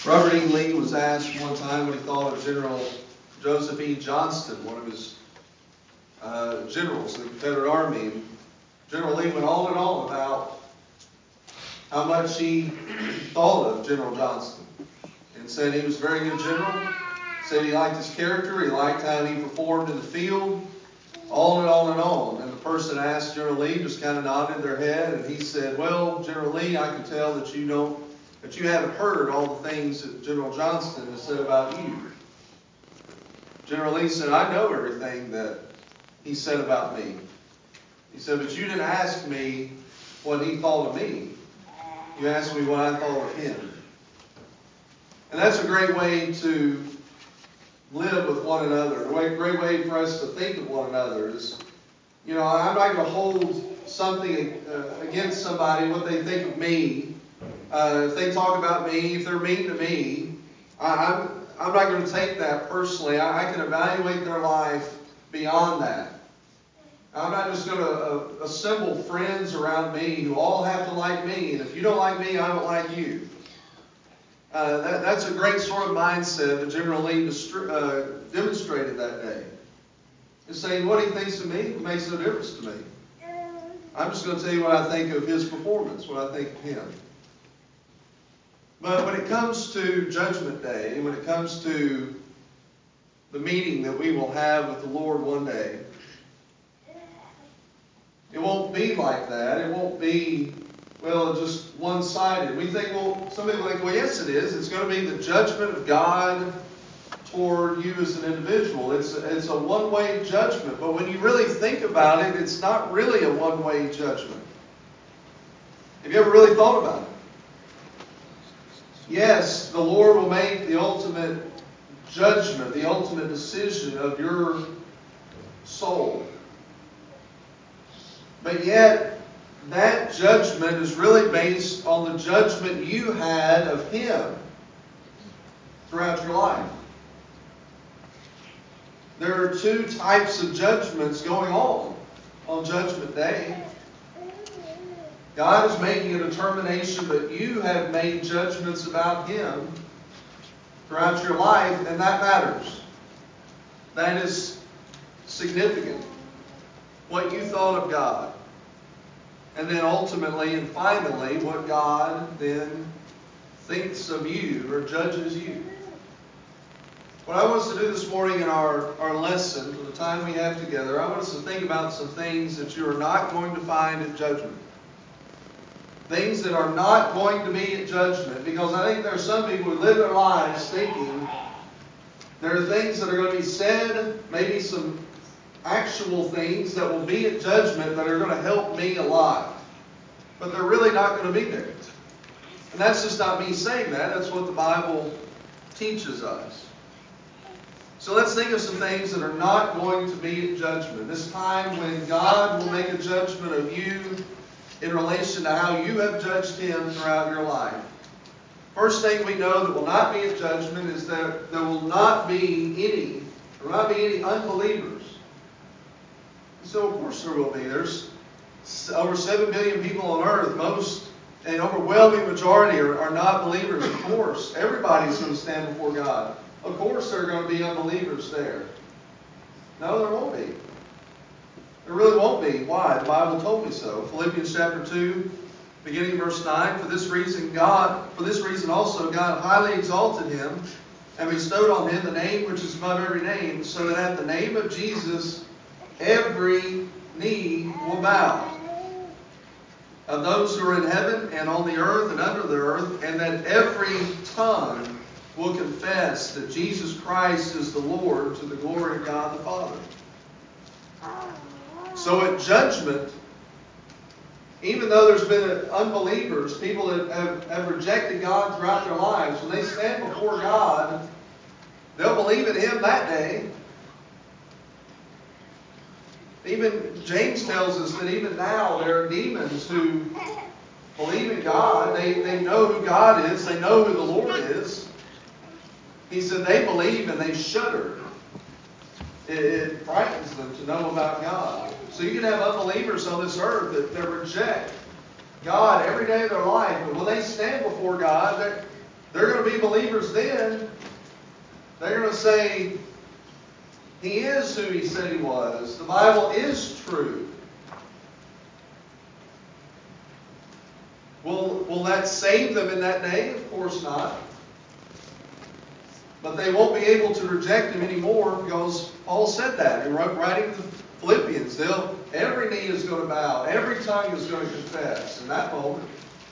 Robert E. Lee was asked one time what he thought of General Joseph E. Johnston, one of his generals in the Confederate Army. And General Lee went on and on about how much he thought of General Johnston and said he was a very good general. Said he liked his character, he liked how he performed in the field, on and on and on. And the person asked General Lee, just kind of nodded their head, and he said, "Well, General Lee, I can tell that you haven't heard all the things that General Johnston has said about you." General Lee said, "I know everything that he said about me." He said, "But you didn't ask me what he thought of me. You asked me what I thought of him." And that's a great way to live with one another. A great way for us to think of one another is, I'm not going to hold something against somebody, what they think of me. If they talk about me, if they're mean to me, I'm not going to take that personally. I can evaluate their life beyond that. I'm not just going to assemble friends around me who all have to like me, and if you don't like me, I don't like you. That's a great sort of mindset that General Lee demonstrated that day. He's saying what he thinks of me makes no difference to me. I'm just going to tell you what I think of his performance, what I think of him. But when it comes to Judgment Day, when it comes to the meeting that we will have with the Lord one day, it won't be like that. It won't be, just one-sided. Some people think, yes it is. It's going to be the judgment of God toward you as an individual. It's a one-way judgment. But when you really think about it, it's not really a one-way judgment. Have you ever really thought about it? Yes, the Lord will make the ultimate judgment, the ultimate decision of your soul. But yet, that judgment is really based on the judgment you had of Him throughout your life. There are two types of judgments going on Judgment Day. God is making a determination that you have made judgments about Him throughout your life, and that matters. That is significant. What you thought of God. And then ultimately and finally, what God then thinks of you or judges you. What I want us to do this morning in our lesson, for the time we have together, I want us to think about some things that you are not going to find at judgment. Things that are not going to be at judgment. Because I think there are some people who live their lives thinking there are things that are going to be said, maybe some actual things that will be at judgment that are going to help me a lot. But they're really not going to be there. And that's just not me saying that. That's what the Bible teaches us. So let's think of some things that are not going to be at judgment. This time when God will make a judgment of you in relation to how you have judged Him throughout your life. First thing we know that will not be at judgment is that there will not be any unbelievers. So of course there will be. There's over 7 billion people on earth. Most, an overwhelming majority are not believers. Of course, everybody's going to stand before God. Of course there are going to be unbelievers there. No, there won't be. There really won't be. Why? The Bible told me so. Philippians chapter 2, beginning verse 9. For this reason also God highly exalted Him and bestowed on Him the name which is above every name, so that at the name of Jesus every knee will bow, of those who are in heaven and on the earth and under the earth, and that every tongue will confess that Jesus Christ is the Lord, to the glory of God the Father. So at judgment, even though there's been unbelievers, people that have rejected God throughout their lives, when they stand before God, they'll believe in Him that day. Even James tells us that even now there are demons who believe in God. They know who God is. They know who the Lord is. He said they believe and they shudder. It frightens them to know about God. So you can have unbelievers on this earth that reject God every day of their life. But when they stand before God, They're going to be believers then. They're going to say, He is who He said He was. The Bible is true. Will that save them in that day? Of course not. But they won't be able to reject Him anymore because Paul said that in writing to the Philippians. Every knee is going to bow. Every tongue is going to confess in that moment.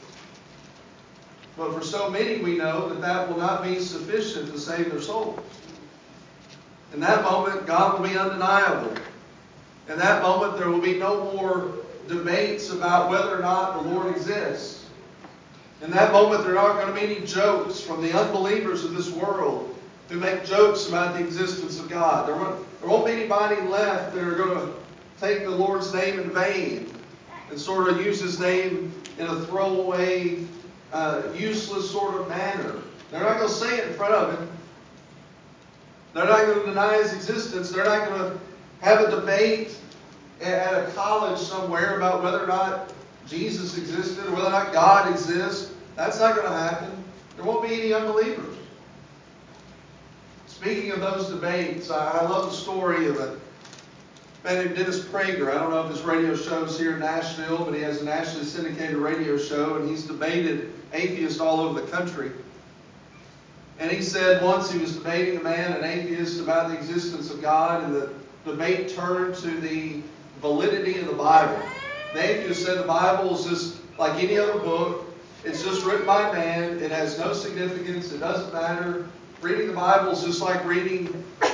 But for so many, we know that will not be sufficient to save their souls. In that moment, God will be undeniable. In that moment, there will be no more debates about whether or not the Lord exists. In that moment, there aren't going to be any jokes from the unbelievers of this world who make jokes about the existence of God. There won't be anybody left that are going to take the Lord's name in vain and sort of use His name in a throwaway, useless sort of manner. They're not going to say it in front of Him. They're not going to deny His existence. They're not going to have a debate at a college somewhere about whether or not Jesus existed or whether or not God exists. That's not going to happen. There won't be any unbelievers. Speaking of those debates, I love the story of a man named Dennis Prager. I don't know if his radio show is here in Nashville, but he has a nationally syndicated radio show, and he's debated atheists all over the country. And he said once he was debating a man, an atheist, about the existence of God, and the debate turned to the validity of the Bible. The atheist said the Bible is just like any other book. It's just written by man. It has no significance. It doesn't matter. Reading the Bible is just like reading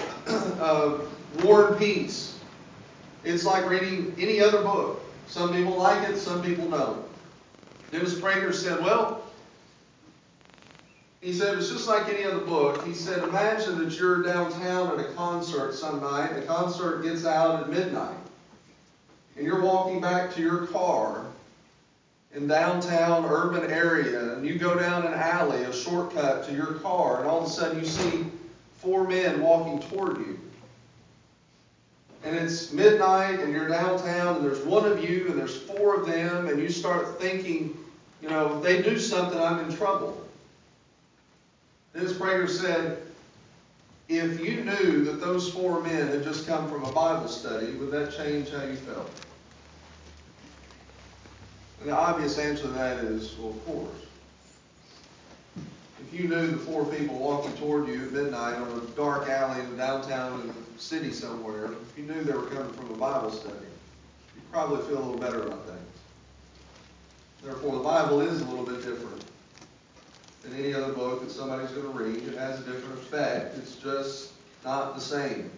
War and Peace. It's like reading any other book. Some people like it, some people don't. Dennis Prager said, he said, it's just like any other book. He said, imagine that you're downtown at a concert some night. The concert gets out at midnight. And you're walking back to your car in downtown urban area, and you go down an alley, a shortcut to your car, and all of a sudden you see 4 men walking toward you. And it's midnight, and you're downtown, and there's one of you, and there's 4 of them, and you start thinking, if they do something, I'm in trouble. Dennis Prager said, if you knew that those 4 men had just come from a Bible study, would that change how you felt? And the obvious answer to that is, well, of course. If you knew the 4 people walking toward you at midnight on a dark alley in downtown in the city somewhere, if you knew they were coming from a Bible study, you'd probably feel a little better about things. Therefore, the Bible is a little bit different than any other book that somebody's going to read. It has a different effect. It's just not the same.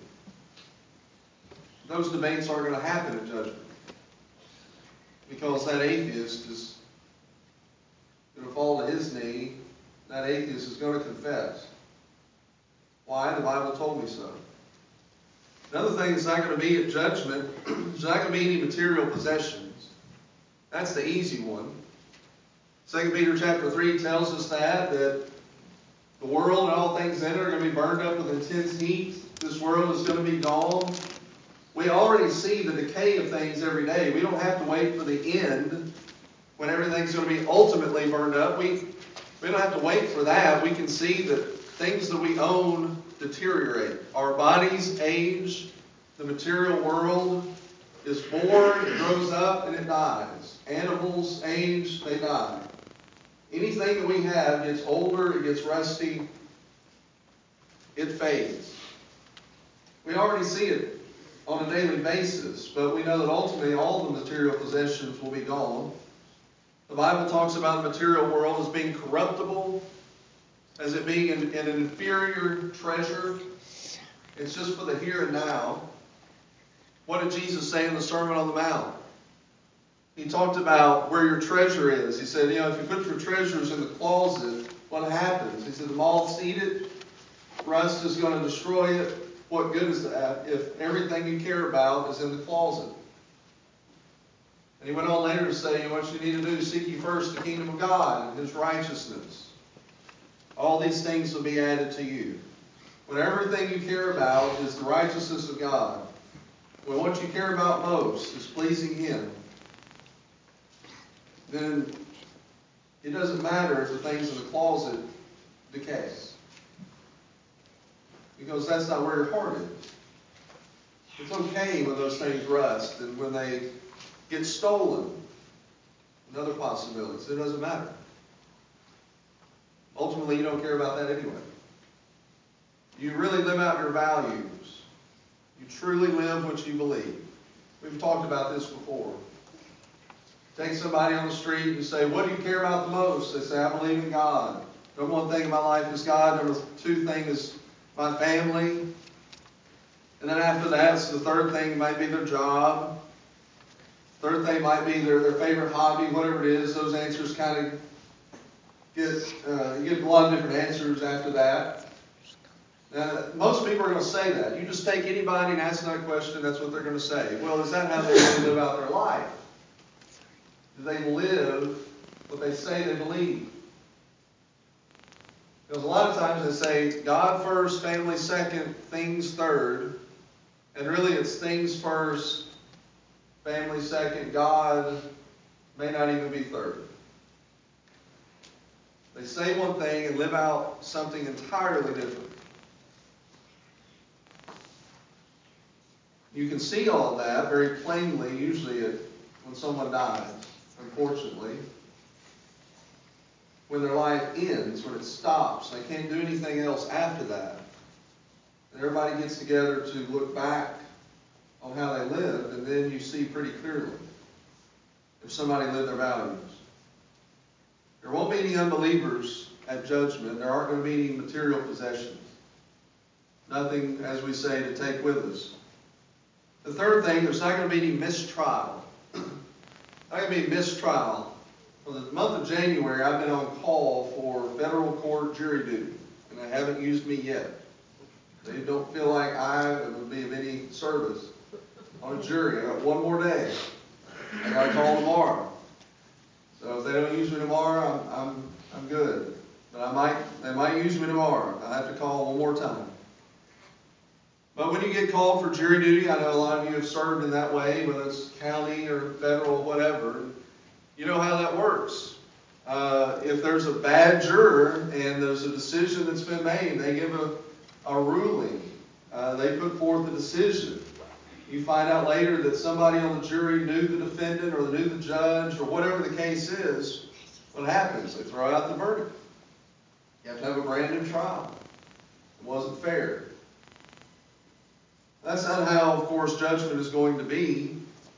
Those debates aren't going to happen at judgment, because that atheist is going to fall to his knee. That atheist is going to confess. Why? The Bible told me so. Another thing that's not going to be at judgment is not going to be any material possessions. That's the easy one. 2 Peter chapter 3 tells us that the world and all things in it are going to be burned up with intense heat. This world is going to be gone. We already see the decay of things every day. We don't have to wait for the end when everything's going to be ultimately burned up. We don't have to wait for that. We can see that things that we own deteriorate. Our bodies age. The material world is born, it grows up, and it dies. Animals age, they die. Anything that we have gets older, it gets rusty, it fades. We already see it on a daily basis, but we know that ultimately all the material possessions will be gone. The Bible talks about the material world as being corruptible, as it being an inferior treasure. It's just for the here and now. What did Jesus say in the Sermon on the Mount? He talked about where your treasure is. He said, if you put your treasures in the closet, what happens? He said, the moths eat it, rust is going to destroy it. What good is that if everything you care about is in the closet? And he went on later to say, what you need to do is seek ye first the kingdom of God and His righteousness. All these things will be added to you. When everything you care about is the righteousness of God, when what you care about most is pleasing Him, then it doesn't matter if the things in the closet decay. Because that's not where your heart is. It's okay when those things rust and when they get stolen and other possibilities. It doesn't matter. Ultimately, you don't care about that anyway. You really live out your values. You truly live what you believe. We've talked about this before. Take somebody on the street and say, what do you care about the most? They say, I believe in God. Number one thing in my life is God. Number two thing is my family. And then after that, so the third thing might be their job. Third thing might be their favorite hobby, whatever it is. Those answers kind of you get a lot of different answers after that. Most people are going to say that. You just take anybody and ask them that question, that's what they're going to say. Well, is that how they really live out their life? Do they live what they say they believe? Because a lot of times they say, God first, family second, things third. And really it's things first, family second, God may not even be third. They say one thing and live out something entirely different. You can see all of that very plainly, usually when someone dies, unfortunately. When their life ends, when it stops, they can't do anything else after that. And everybody gets together to look back on how they lived, and then you see pretty clearly if somebody lived their values. There won't be any unbelievers at judgment. There aren't going to be any material possessions. Nothing, as we say, to take with us. The third thing, there's not going to be any mistrial. Not going to be mistrial. For the month of January, I've been on call for federal court jury duty, and they haven't used me yet. They don't feel like I would be of any service on a jury. I got one more day. I got to call tomorrow. So if they don't use me tomorrow, I'm good. But they might use me tomorrow. I have to call one more time. But when you get called for jury duty, I know a lot of you have served in that way, whether it's county or federal, whatever. You know how that works. If there's a bad juror and there's a decision that's been made, they give a ruling. They put forth a decision. You find out later that somebody on the jury knew the defendant or knew the judge or whatever the case is. What happens? They throw out the verdict. You have to have a brand new trial. It wasn't fair. That's not how, of course, judgment is going to be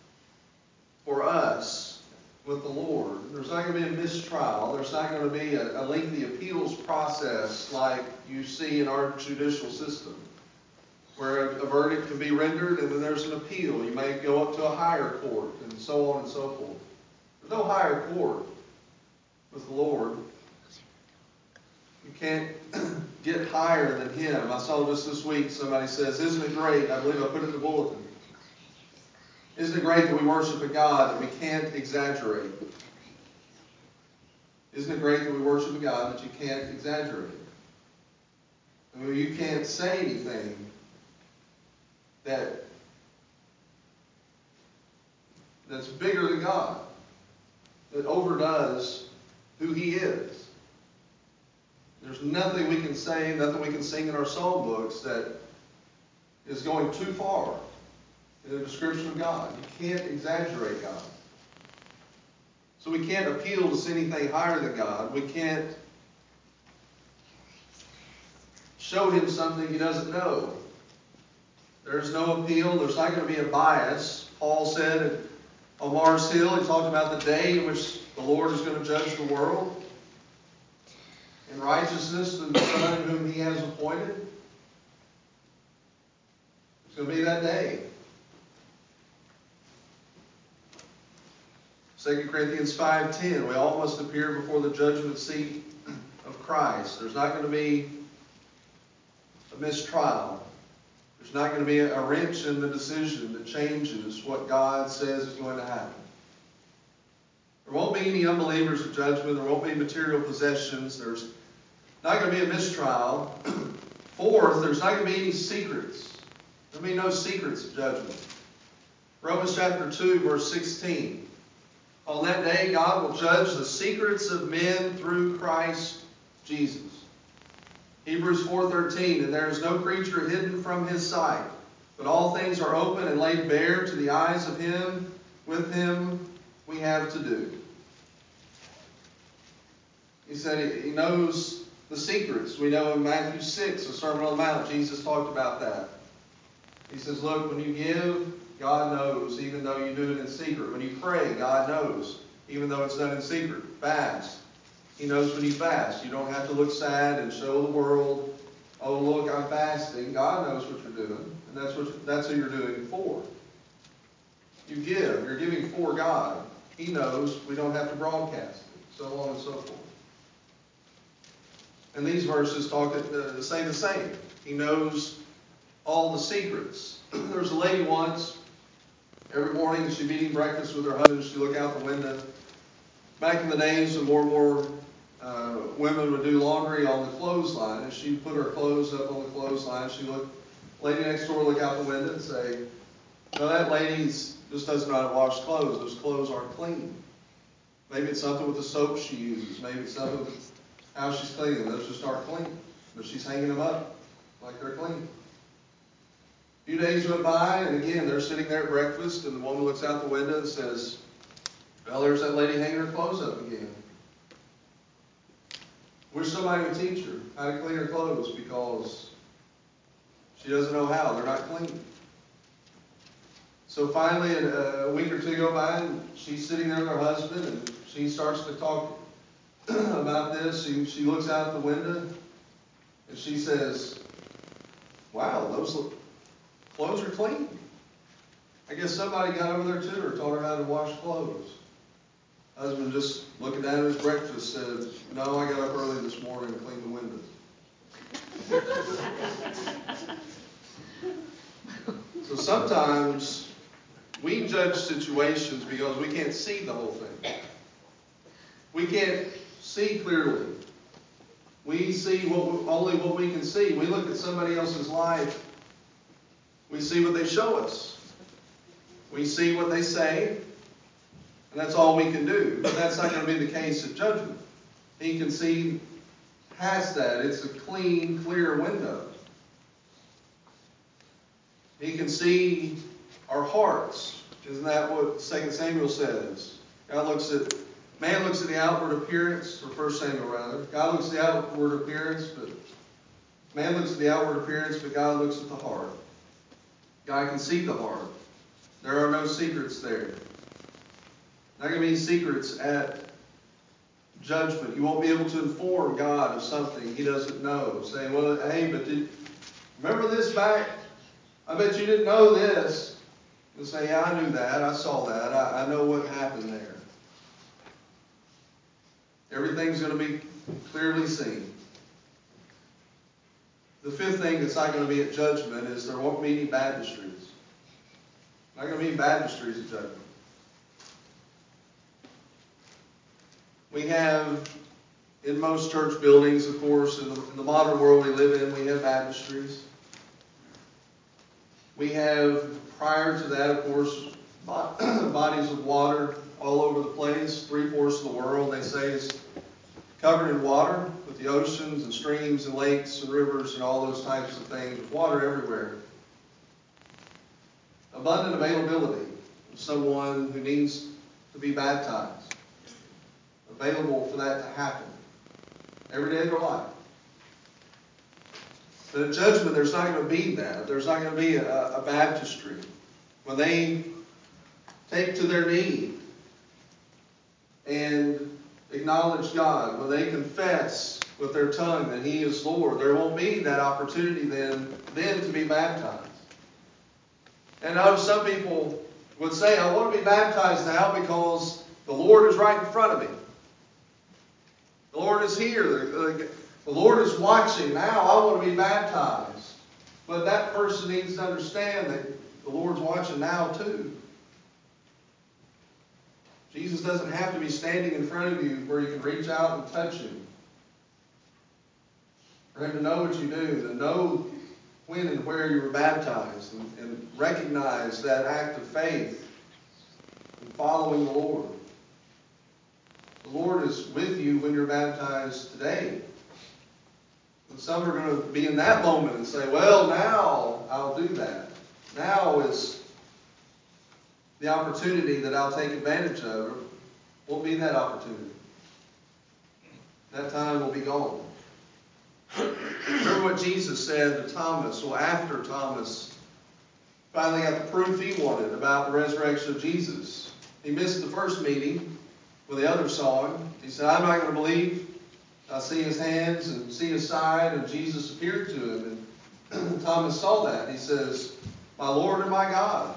for us with the Lord. There's not going to be a mistrial. There's not going to be a lengthy appeals process like you see in our judicial system, where a verdict can be rendered and then there's an appeal. You may go up to a higher court and so on and so forth. There's no higher court with the Lord. You can't get higher than Him. I saw just this week somebody says, isn't it great? I believe I put it in the bulletin. Isn't it great that we worship a God that we can't exaggerate? Isn't it great that we worship a God that you can't exaggerate? I mean, you can't say anything that's bigger than God, that overdoes who He is. There's nothing we can say, nothing we can sing in our song books that is going too far in the description of God. You can't exaggerate God. So we can't appeal to anything higher than God. We can't show Him something He doesn't know. There's no appeal. There's not going to be a bias. Paul said on Mars Hill, he talked about the day in which the Lord is going to judge the world in righteousness to the Son whom He has appointed. It's going to be that day. 2 Corinthians 5:10, we all must appear before the judgment seat of Christ. There's not going to be a mistrial. There's not going to be a wrench in the decision that changes what God says is going to happen. There won't be any unbelievers at judgment. There won't be material possessions. There's not going to be a mistrial. Fourth, there's not going to be any secrets. There'll be no secrets of judgment. Romans chapter 2, verse 16. On that day, God will judge the secrets of men through Christ Jesus. Hebrews 4:13, and there is no creature hidden from his sight, but all things are open and laid bare to the eyes of him. With him we have to do. He said he knows the secrets. We know in Matthew 6, the Sermon on the Mount, Jesus talked about that. He says, look, when you give, God knows, even though you do it in secret. When you pray, God knows, even though it's done in secret. Fast. He knows when you fast. You don't have to look sad and show the world, oh, look, I'm fasting. God knows what you're doing, and that's who you're doing it for. You give. You're giving for God. He knows. We don't have to broadcast it, so on and so forth. And these verses say the same. He knows all the secrets. There's a lady once, every morning she'd be eating breakfast with her husband. She'd look out the window. Back in the days when more and more women would do laundry on the clothesline, and she'd put her clothes up on the clothesline. Lady next door would look out the window and say, no, that lady just doesn't know how to wash clothes. Those clothes aren't clean. Maybe it's something with the soap she uses. Maybe it's something with how she's cleaning. Those just aren't clean. But she's hanging them up like they're clean. A few days went by, and again, they're sitting there at breakfast, and the woman looks out the window and says, well, there's that lady hanging her clothes up again. Wish somebody would teach her how to clean her clothes because she doesn't know how. They're not clean. So finally, a week or two go by, and she's sitting there with her husband, and she starts to talk about this. She looks out the window, and she says, wow, those clothes are clean. I guess somebody got over there to her, taught her how to wash clothes. Husband, just looking at his breakfast, said, no, I got up early this morning and cleaned the windows. So sometimes we judge situations because we can't see the whole thing. We can't see clearly. We see only what we can see. We look at somebody else's life. We see what they show us. We see what they say. And that's all we can do. But that's not going to be the case at judgment. He can see past that. It's a clean, clear window. He can see our hearts. Isn't that what 2 Samuel says? Man looks at the outward appearance, or 1 Samuel rather. God looks at the outward appearance, but man looks at the outward appearance, but God looks at the heart. God can see the heart. There are no secrets there. Not going to be secrets at judgment. You won't be able to inform God of something He doesn't know. Say, well, hey, but remember this back? I bet you didn't know this. You'll say, yeah, I knew that. I saw that. I know what happened there. Everything's going to be clearly seen. The fifth thing that's not going to be at judgment is there won't be any baptistries. Not going to be any baptistries at judgment. We have, in most church buildings, of course, in the modern world we live in, we have baptistries. We have, prior to that, of course, bodies of water all over the place. 3/4 of the world, they say, is covered in water, with the oceans and streams and lakes and rivers and all those types of things, with water everywhere. Abundant availability of someone who needs to be baptized. Available for that to happen every day of their life. But at judgment, there's not going to be that. There's not going to be a baptistry. When they take to their knee and acknowledge God, when they confess with their tongue that He is Lord, there won't be that opportunity then to be baptized. And I know some people would say, I want to be baptized now because the Lord is right in front of me. The Lord is here. The Lord is watching. Now I want to be baptized. But that person needs to understand that the Lord's watching now too. Jesus doesn't have to be standing in front of you where you can reach out and touch Him. For Him to know what you do, to know when and where you were baptized, and recognize that act of faith in following the Lord. The Lord is with you when you're baptized today. And some are going to be in that moment and say, well, now I'll do that. Now is the opportunity that I'll take advantage of. Won't be that opportunity. That time will be gone. Remember what Jesus said to Thomas, well, after Thomas finally got the proof he wanted about the resurrection of Jesus. He missed the first meeting when the others saw him. He said, I'm not going to believe. I see his hands and see his side, and Jesus appeared to him. And Thomas saw that. He says, my Lord and my God.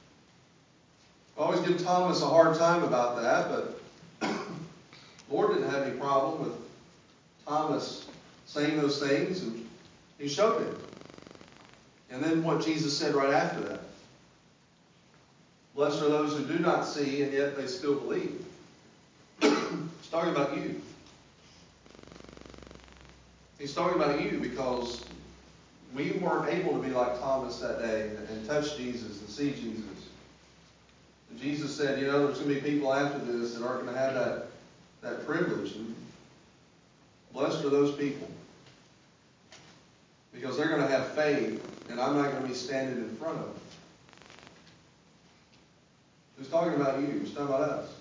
I always give Thomas a hard time about that, but the Lord didn't have any problem with Thomas saying those things, and he showed it. And then what Jesus said right after that. Blessed are those who do not see, and yet they still believe. He's talking about you. He's talking about you because we weren't able to be like Thomas that day and touch Jesus and see Jesus. And Jesus said, there's going to be people after this that aren't going to have that privilege. And blessed are those people. Because they're going to have faith, and I'm not going to be standing in front of them. He's talking about you. He's talking about us.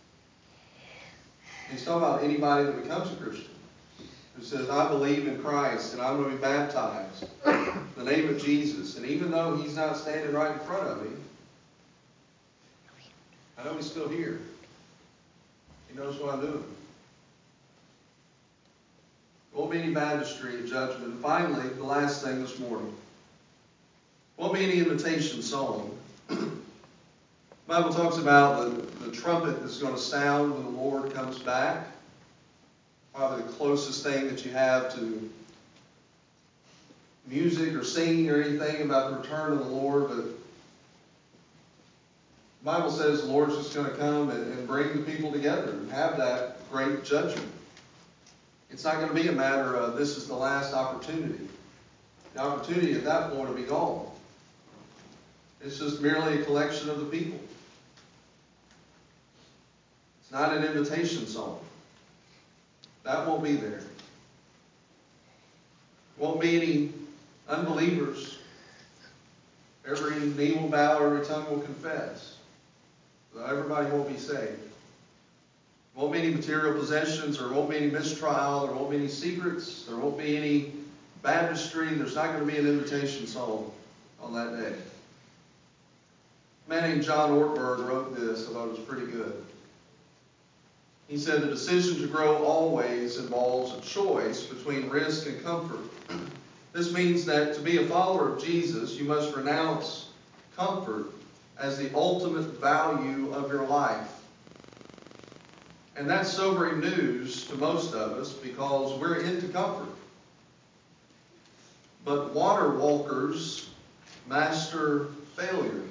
He's talking about anybody that becomes a Christian, who says, I believe in Christ, and I'm going to be baptized in the name of Jesus. And even though he's not standing right in front of me, I know he's still here. He knows what I'm doing. Won't be any baptistry of judgment. And finally, the last thing this morning. Won't be any invitation song. The Bible talks about the trumpet that's going to sound when the Lord comes back. Probably the closest thing that you have to music or singing or anything about the return of the Lord. But the Bible says the Lord's just going to come and bring the people together and have that great judgment. It's not going to be a matter of this is the last opportunity. The opportunity at that point will be gone. It's just merely a collection of the people. It's not an invitation song. That won't be there. Won't be any unbelievers. Every knee will bow, every tongue will confess. So everybody won't be saved. Won't be any material possessions, there won't be any mistrial, there won't be any secrets, there won't be any baptistry. There's not going to be an invitation song on that day. A man named John Ortberg wrote this. I thought it was pretty good. He said, the decision to grow always involves a choice between risk and comfort. This means that to be a follower of Jesus, you must renounce comfort as the ultimate value of your life. And that's sobering news to most of us because we're into comfort. But water walkers master failure.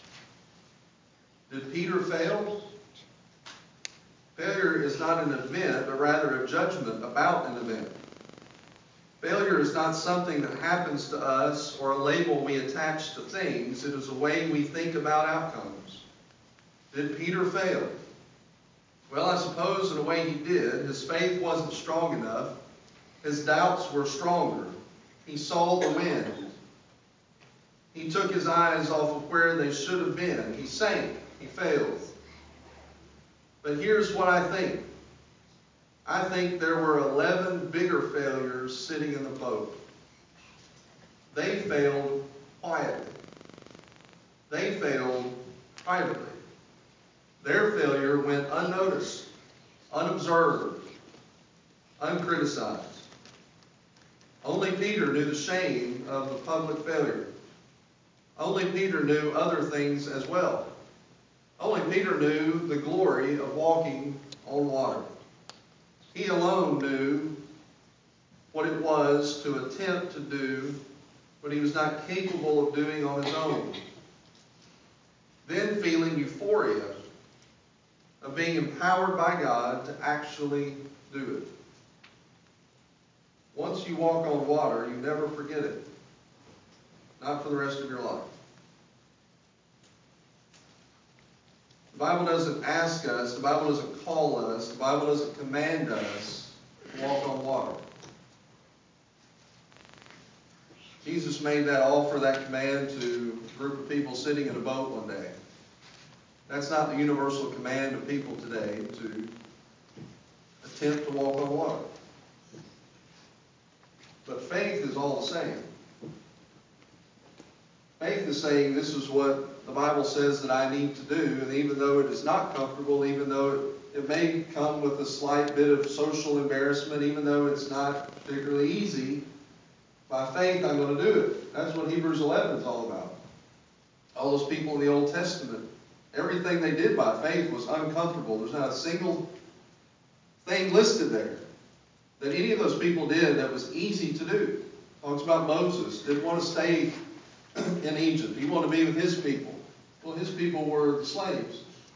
Did Peter fail? Failure is not an event, but rather a judgment about an event. Failure is not something that happens to us or a label we attach to things. It is a way we think about outcomes. Did Peter fail? Well, I suppose in a way he did. His faith wasn't strong enough. His doubts were stronger. He saw the wind. He took his eyes off of where they should have been. He sank. He failed. But here's what I think. I think there were 11 bigger failures sitting in the boat. They failed quietly. They failed privately. Their failure went unnoticed, unobserved, uncriticized. Only Peter knew the shame of the public failure. Only Peter knew other things as well. Only Peter knew the glory of walking on water. He alone knew what it was to attempt to do what he was not capable of doing on his own. Then feeling euphoria of being empowered by God to actually do it. Once you walk on water, you never forget it. Not for the rest of your life. The Bible doesn't ask us, the Bible doesn't call us, the Bible doesn't command us to walk on water. Jesus made that offer, that command to a group of people sitting in a boat one day. That's not the universal command of people today to attempt to walk on water. But faith is all the same. Faith is saying this is what the Bible says that I need to do, and even though it is not comfortable, even though it may come with a slight bit of social embarrassment, even though it's not particularly easy, by faith I'm going to do it. That's what Hebrews 11 is all about. All those people in the Old Testament, everything they did by faith was uncomfortable. There's not a single thing listed there that any of those people did that was easy to do. Talks about Moses, didn't want to stay in Egypt. He wanted to be with his people. Well, his people were the slaves.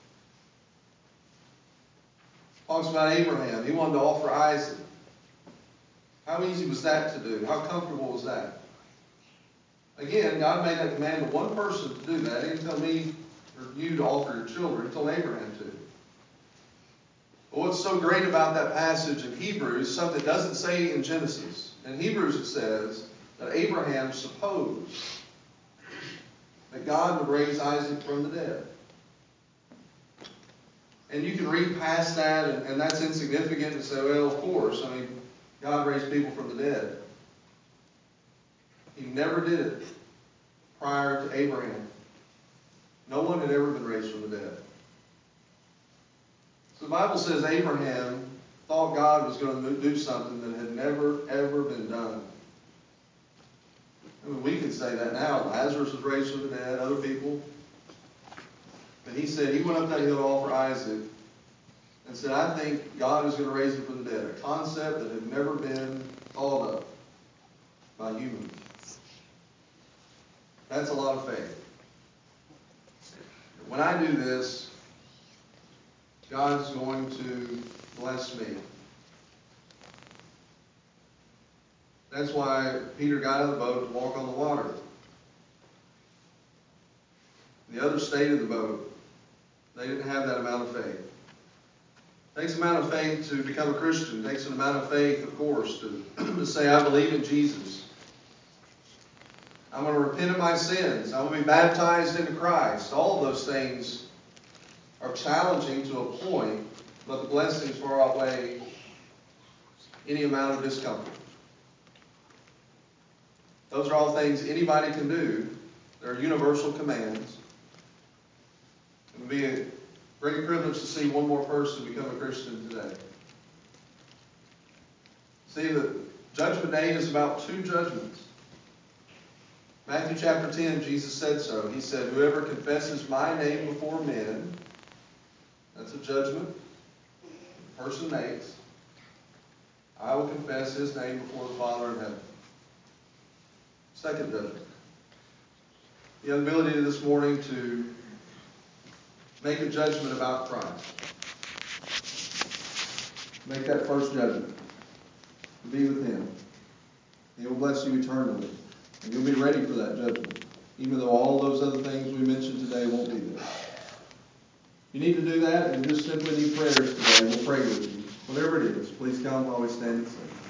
Talks about Abraham. He wanted to offer Isaac. How easy was that to do? How comfortable was that? Again, God made that command to one person to do that. He didn't tell me or you to offer your children. He told Abraham to. But what's so great about that passage in Hebrews, something it doesn't say in Genesis. In Hebrews it says that Abraham supposed that God would raise Isaac from the dead. And you can read past that, and that's insignificant, and say, well, of course, I mean, God raised people from the dead. He never did it prior to Abraham. No one had ever been raised from the dead. So the Bible says Abraham thought God was going to do something that had never, ever been done. I mean, we can say that now. Lazarus was raised from the dead, other people. But he said he went up that hill to offer Isaac and said, I think God is going to raise him from the dead. A concept that had never been thought of by humans. That's a lot of faith. When I do this, God's going to bless me. That's why Peter got out of the boat to walk on the water. The other stayed in the boat. They didn't have that amount of faith. It takes an amount of faith to become a Christian. It takes an amount of faith, of course, to say, I believe in Jesus. I'm going to repent of my sins. I'm going to be baptized into Christ. All of those things are challenging to a point, but the blessings far outweigh any amount of discomfort. Those are all things anybody can do. They're universal commands. It would be a great privilege to see one more person become a Christian today. See, the Judgment Day is about two judgments. Matthew chapter 10, Jesus said so. He said, whoever confesses my name before men, that's a judgment the person makes, I will confess his name before the Father in heaven. Second judgment. You have the ability this morning to make a judgment about Christ. Make that first judgment. To be with Him. He will bless you eternally. And you'll be ready for that judgment. Even though all those other things we mentioned today won't be there. You need to do that and just simply need prayers today. We'll pray with you. Whatever it is, please come while we stand and sing.